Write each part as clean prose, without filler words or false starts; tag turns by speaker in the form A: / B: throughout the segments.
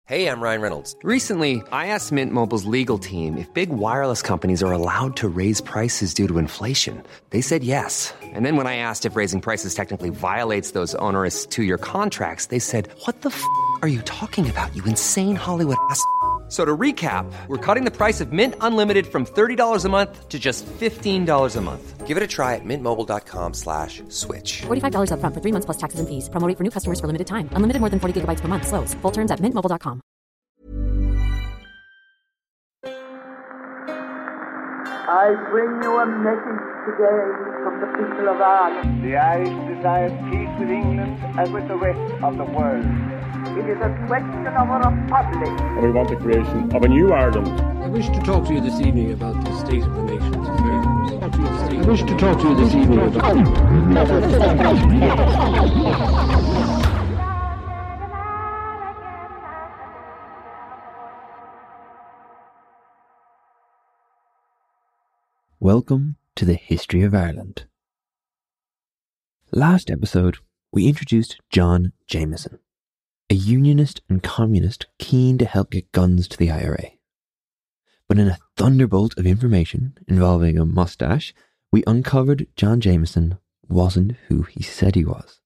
A: Hey, I'm Ryan Reynolds.
B: Recently, I asked Mint Mobile's legal team if big wireless companies are allowed to raise prices due to inflation. They said yes. And then when I asked if raising prices technically violates those onerous two-year contracts, they said, "What the f*** are you talking about, you insane Hollywood ass?" So to recap, we're cutting the price of Mint Unlimited from $30 a month to just $15 a month.
A: Give it a try at mintmobile.com/switch.
C: $45 up front for 3 months plus taxes and fees. Promo rate for new customers for limited time. Unlimited more than 40 gigabytes per month. Slows full terms at mintmobile.com.
D: I bring you a message today from the people of Ireland.
E: The Irish desire peace with England and with the rest of the world.
D: It is a question of a republic.
F: And we want the creation of a new Ireland.
G: I wish to talk to you this evening about the state of the nation's affairs. I wish to talk to you this evening about...
H: Welcome to the History of Ireland. Last episode, we introduced John Jameson, a unionist and communist keen to help get guns to the IRA. But in a thunderbolt of information involving a mustache, we uncovered John Jameson wasn't who he said he was.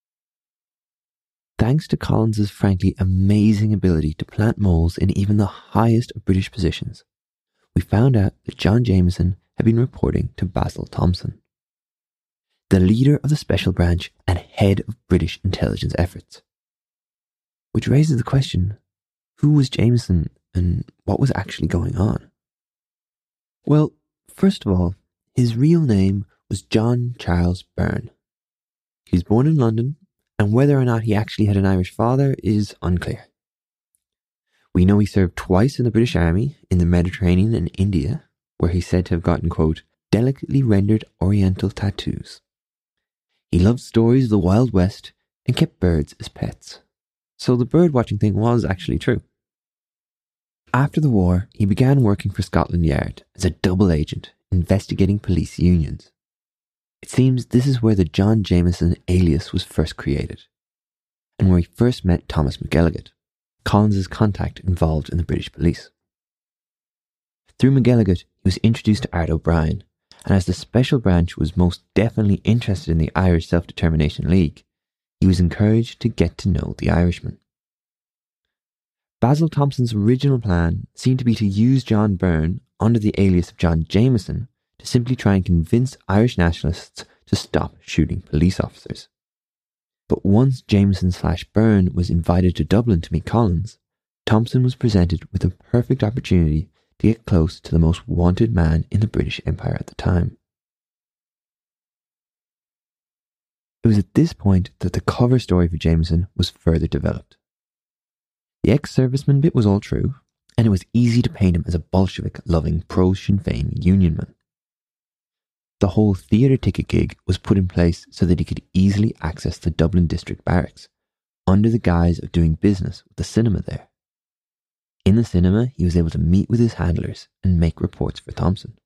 H: Thanks to Collins's frankly amazing ability to plant moles in even the highest of British positions, we found out that John Jameson had been reporting to Basil Thomson, the leader of the Special Branch and head of British intelligence efforts. Which raises the question, who was Jameson and what was actually going on? Well, first of all, his real name was John Charles Byrne. He was born in London, and whether or not he actually had an Irish father is unclear. We know he served twice in the British Army in the Mediterranean and India, where he's said to have gotten, quote, delicately rendered oriental tattoos. He loved stories of the Wild West and kept birds as pets. So the bird-watching thing was actually true. After the war, he began working for Scotland Yard as a double agent, investigating police unions. It seems this is where the John Jameson alias was first created, and where he first met Thomas McElligott, Collins's contact involved in the British police. Through McElligott, he was introduced to Art O'Brien, and as the Special Branch was most definitely interested in the Irish Self-Determination League, he was encouraged to get to know the Irishman. Basil Thomson's original plan seemed to be to use John Byrne under the alias of John Jameson to simply try and convince Irish nationalists to stop shooting police officers. But once Jameson/Byrne was invited to Dublin to meet Collins, Thomson was presented with a perfect opportunity to get close to the most wanted man in the British Empire at the time. It was at this point that the cover story for Jameson was further developed. The ex-serviceman bit was all true, and it was easy to paint him as a Bolshevik-loving pro-Sinn Féin unionman. The whole theatre ticket gig was put in place so that he could easily access the Dublin District Barracks, under the guise of doing business with the cinema there. In the cinema, he was able to meet with his handlers and make reports for Thomson.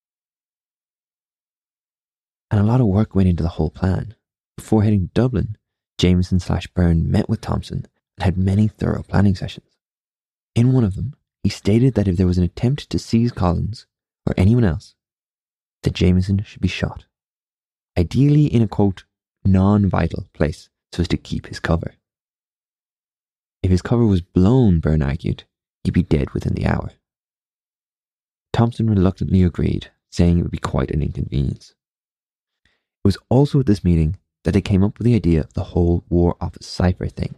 H: And a lot of work went into the whole plan. Before heading to Dublin, Jameson/Byrne met with Thomson and had many thorough planning sessions. In one of them, he stated that if there was an attempt to seize Collins, or anyone else, that Jameson should be shot. Ideally in a, quote, non-vital place so as to keep his cover. If his cover was blown, Byrne argued, he'd be dead within the hour. Thomson reluctantly agreed, saying it would be quite an inconvenience. It was also at this meeting that they came up with the idea of the whole War Office cipher thing.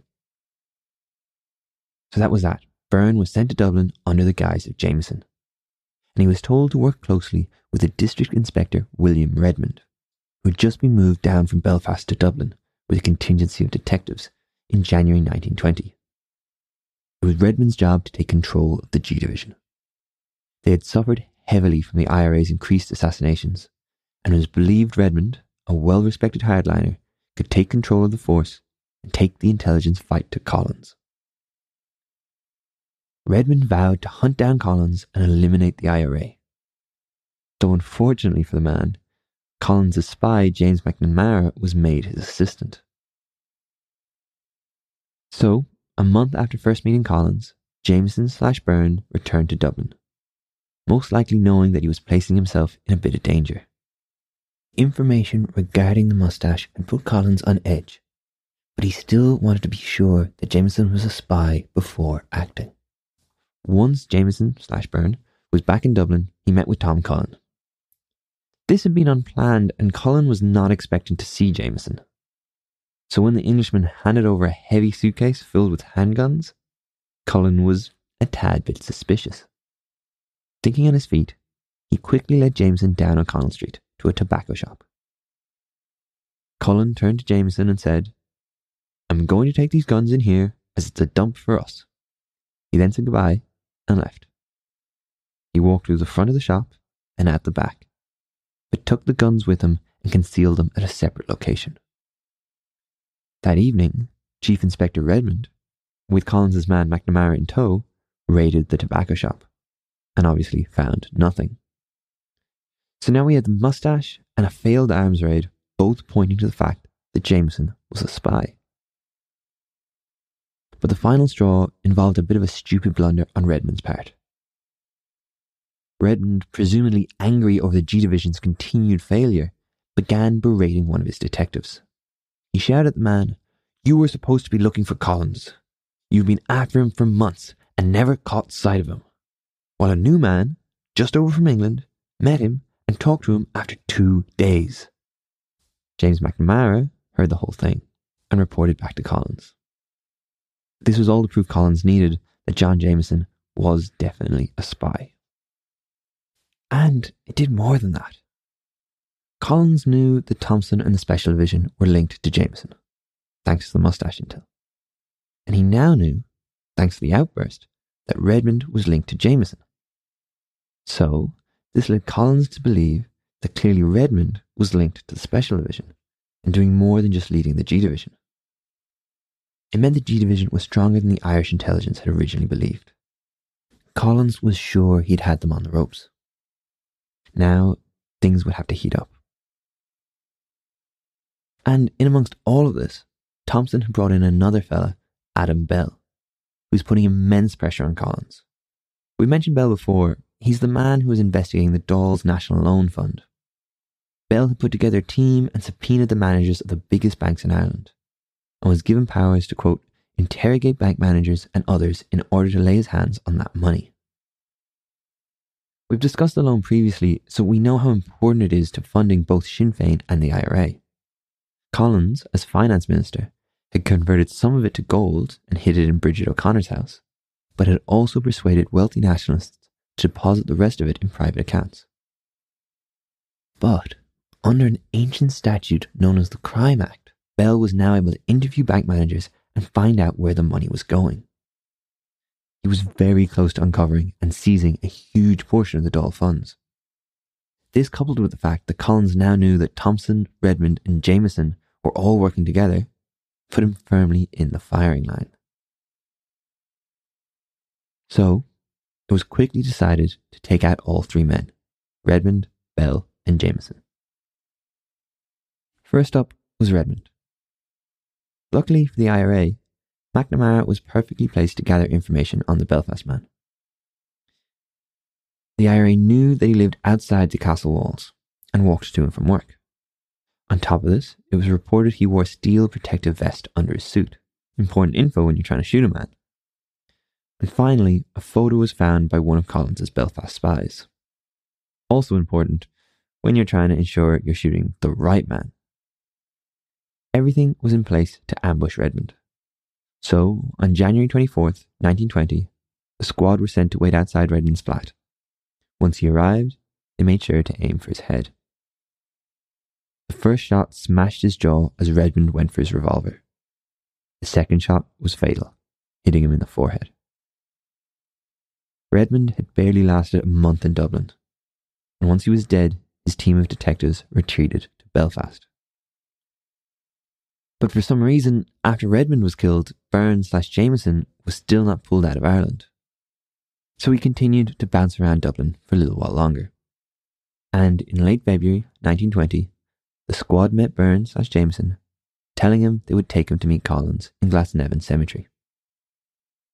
H: So that was that. Byrne was sent to Dublin under the guise of Jameson, and he was told to work closely with the District Inspector William Redmond, who had just been moved down from Belfast to Dublin with a contingency of detectives in January 1920. It was Redmond's job to take control of the G Division. They had suffered heavily from the IRA's increased assassinations, and it was believed Redmond, a well-respected hardliner, could take control of the force and take the intelligence fight to Collins. Redmond vowed to hunt down Collins and eliminate the IRA. Though unfortunately for the man, Collins' spy James McNamara was made his assistant. So, a month after first meeting Collins, Jameson/Byrne returned to Dublin, most likely knowing that he was placing himself in a bit of danger. Information regarding the mustache had put Collins on edge, but he still wanted to be sure that Jameson was a spy before acting. Once Jameson/Byrne was back in Dublin, he met with Tom Cullen. This had been unplanned, and Cullen was not expecting to see Jameson. So when the Englishman handed over a heavy suitcase filled with handguns, Cullen was a tad bit suspicious. Thinking on his feet, he quickly led Jameson down O'Connell Street to a tobacco shop. Cullen turned to Jameson and said, "I'm going to take these guns in here as it's a dump for us." He then said goodbye and left. He walked through the front of the shop and out the back, but took the guns with him and concealed them at a separate location. That evening, Chief Inspector Redmond, with Collins's man McNamara in tow, raided the tobacco shop and obviously found nothing. So now we had the mustache and a failed arms raid, both pointing to the fact that Jameson was a spy. But the final straw involved a bit of a stupid blunder on Redmond's part. Redmond, presumably angry over the G Division's continued failure, began berating one of his detectives. He shouted at the man, "You were supposed to be looking for Collins. You've been after him for months and never caught sight of him. While a new man, just over from England, met him and talked to him after 2 days." James McNamara heard the whole thing and reported back to Collins. This was all the proof Collins needed that John Jameson was definitely a spy. And it did more than that. Collins knew that Thompson and the Special Division were linked to Jameson, thanks to the mustache intel. And he now knew, thanks to the outburst, that Redmond was linked to Jameson. So, this led Collins to believe that clearly Redmond was linked to the Special Division and doing more than just leading the G Division. It meant the G Division was stronger than the Irish intelligence had originally believed. Collins was sure he'd had them on the ropes. Now, things would have to heat up. And in amongst all of this, Thompson had brought in another fella, Adam Bell, who was putting immense pressure on Collins. We mentioned Bell before. He's the man who was investigating the Dáil's National Loan Fund. Bell had put together a team and subpoenaed the managers of the biggest banks in Ireland, and was given powers to, quote, interrogate bank managers and others in order to lay his hands on that money. We've discussed the loan previously, so we know how important it is to funding both Sinn Féin and the IRA. Collins, as finance minister, had converted some of it to gold and hid it in Bridget O'Connor's house, but had also persuaded wealthy nationalists to deposit the rest of it in private accounts. But, under an ancient statute known as the Crime Act, Bell was now able to interview bank managers and find out where the money was going. He was very close to uncovering and seizing a huge portion of the Dáil funds. This, coupled with the fact that Collins now knew that Thompson, Redmond and Jameson were all working together, put him firmly in the firing line. So, it was quickly decided to take out all three men, Redmond, Bell and Jameson. First up was Redmond. Luckily for the IRA, McNamara was perfectly placed to gather information on the Belfast man. The IRA knew that he lived outside the castle walls and walked to and from work. On top of this, it was reported he wore a steel protective vest under his suit. Important info when you're trying to shoot a man. And finally, a photo was found by one of Collins's Belfast spies. Also important when you're trying to ensure you're shooting the right man. Everything was in place to ambush Redmond. So, on January 24th, 1920, the squad were sent to wait outside Redmond's flat. Once he arrived, they made sure to aim for his head. The first shot smashed his jaw as Redmond went for his revolver. The second shot was fatal, hitting him in the forehead. Redmond had barely lasted a month in Dublin, and once he was dead, his team of detectives retreated to Belfast. But for some reason, after Redmond was killed, Byrne/Jameson was still not pulled out of Ireland. So he continued to bounce around Dublin for a little while longer. And in late February 1920, the squad met Byrne/Jameson, telling him they would take him to meet Collins in Glasnevin Cemetery.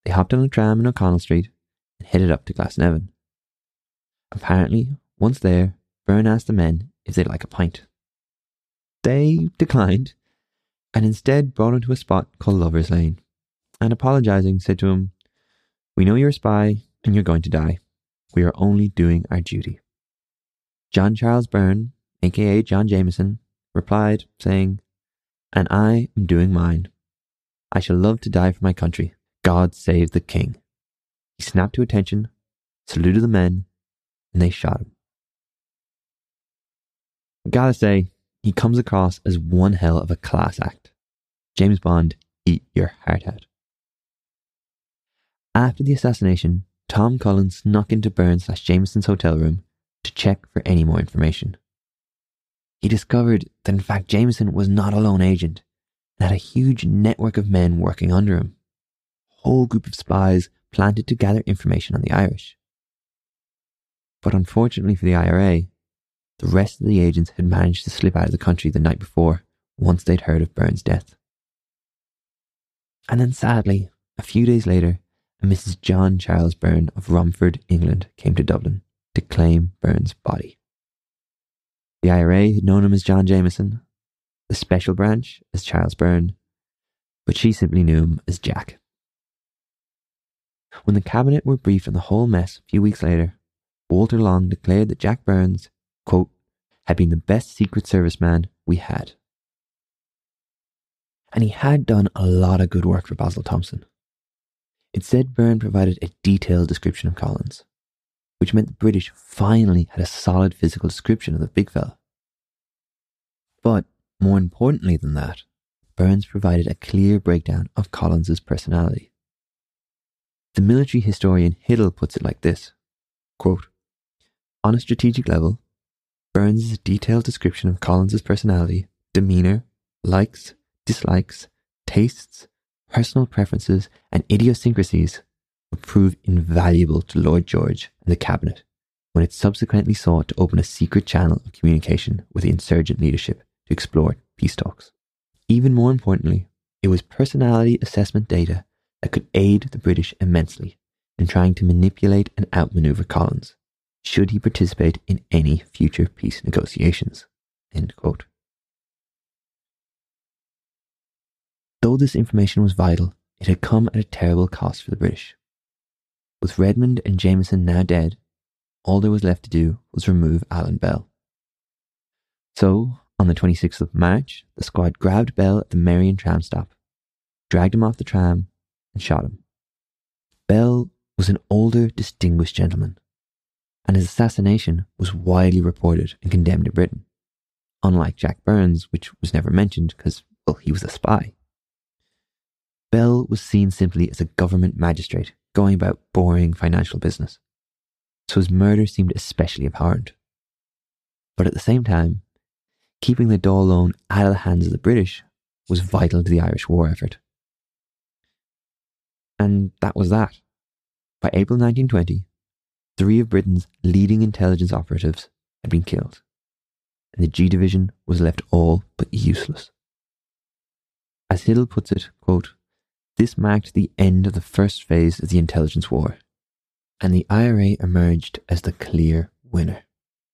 H: they hopped on a tram in O'Connell Street and headed up to Glasnevin. Apparently, once there, Byrne asked the men if they'd like a pint. They declined and instead brought him to a spot called Lover's Lane and, apologising, said to him, "We know you're a spy and you're going to die. We are only doing our duty." John Charles Byrne, aka John Jameson, replied, saying, "And I am doing mine. I shall love to die for my country. God save the king." He snapped to attention, saluted the men, and they shot him. Gotta say, he comes across as one hell of a class act. James Bond, eat your heart out. After the assassination, Tom Cullen snuck into Byrne/Jameson's hotel room to check for any more information. He discovered that in fact Jameson was not a lone agent and had a huge network of men working under him. A whole group of spies planted to gather information on the Irish. But unfortunately for the IRA, the rest of the agents had managed to slip out of the country the night before once they'd heard of Byrne's death. And then sadly, a few days later, a Mrs. John Charles Byrne of Romford, England, came to Dublin to claim Byrne's body. The IRA had known him as John Jameson, the Special Branch as Charles Byrne, but she simply knew him as Jack. When the cabinet were briefed on the whole mess a few weeks later, Walter Long declared that Jack Burns, quote, had been the best Secret Service man we had. And he had done a lot of good work for Basil Thompson. It said Byrne provided a detailed description of Collins, which meant the British finally had a solid physical description of the big fella. But more importantly than that, Burns provided a clear breakdown of Collins's personality. The military historian Hiddle puts it like this, quote, on a strategic level, Burns' detailed description of Collins's personality, demeanour, likes, dislikes, tastes, personal preferences and idiosyncrasies would prove invaluable to Lord George and the cabinet when it subsequently sought to open a secret channel of communication with the insurgent leadership to explore peace talks. Even more importantly, it was personality assessment data that could aid the British immensely in trying to manipulate and outmaneuver Collins, should he participate in any future peace negotiations. End quote. Though this information was vital, it had come at a terrible cost for the British. With Redmond and Jameson now dead, all there was left to do was remove Alan Bell. So, on the 26th of March, the squad grabbed Bell at the Merrion tram stop, dragged him off the tram, and shot him. Bell was an older, distinguished gentleman, and his assassination was widely reported and condemned in Britain, unlike Jack Burns, which was never mentioned because, well, he was a spy. Bell was seen simply as a government magistrate going about boring financial business, so his murder seemed especially abhorrent. But at the same time, keeping the Dáil loan out of the hands of the British was vital to the Irish war effort. And that was that. By April 1920, 3 of Britain's leading intelligence operatives had been killed, and the G Division was left all but useless. As Hiddle puts it, quote, this marked the end of the first phase of the intelligence war, and the IRA emerged as the clear winner.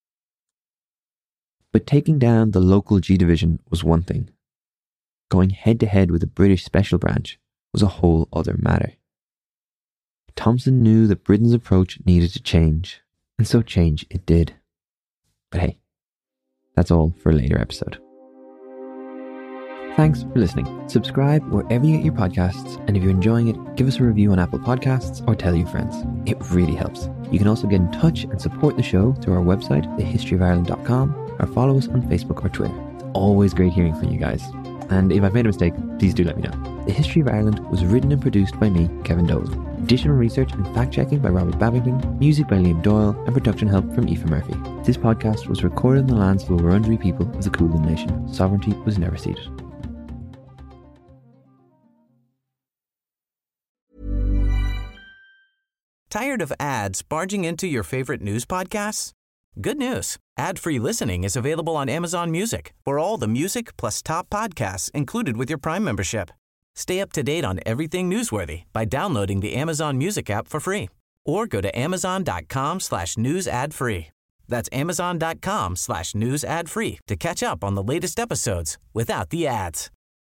H: But taking down the local G Division was one thing. Going head-to-head with the British Special Branch was a whole other matter. Thompson knew that Britain's approach needed to change, and so change it did. But hey, that's all for a later episode. Thanks for listening. Subscribe wherever you get your podcasts, and if you're enjoying it, give us a review on Apple Podcasts or tell your friends. It really helps. You can also get in touch and support the show through our website, thehistoryofireland.com, or follow us on Facebook or Twitter. It's always great hearing from you guys. And if I've made a mistake, please do let me know. The History of Ireland was written and produced by me, Kevin Dolan. Additional research and fact-checking by Robert Babington, music by Liam Doyle, and production help from Aoife Murphy. This podcast was recorded on the lands of the Wurundjeri people of the Kulin Nation. Sovereignty was never ceded.
I: Tired of ads barging into your favorite news podcasts? Good news. Ad-free listening is available on Amazon Music for all the music plus top podcasts included with your Prime membership. Stay up to date on everything newsworthy by downloading the Amazon Music app for free or go to amazon.com/news ad free. That's amazon.com/news ad free to catch up on the latest episodes without the ads.